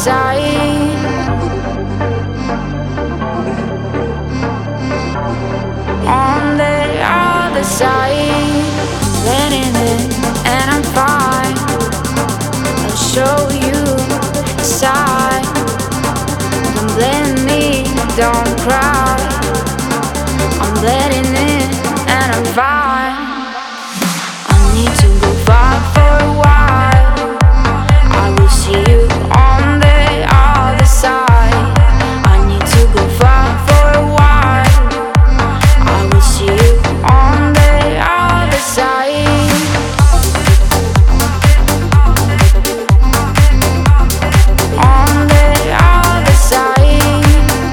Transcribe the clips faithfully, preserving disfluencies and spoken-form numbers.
side. On the other side, letting in and I'm fine. I'll show you the side. Don't blame me, don't cry. I'm letting in and I'm fine. I need to go far for a while. I will see you on the other side. I need to go far for a while. I will see you on the other side. On the other side.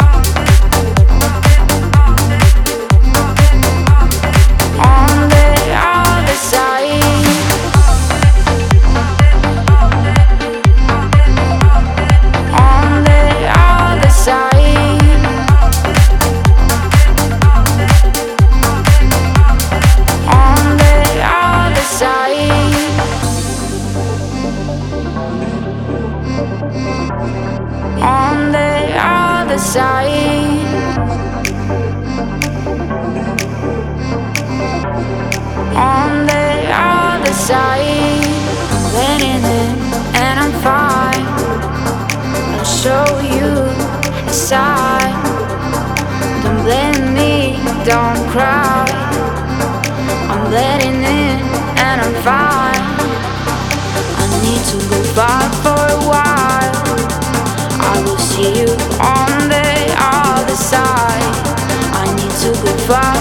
On the other side. On the other side. On the other side. On the other side. On the other side. I'm letting in and I'm fine. I'll show you the side. Don't blame me, don't cry. I'm letting in and I'm fine. I need to go far for a while. I will see you on the other side. I need to go far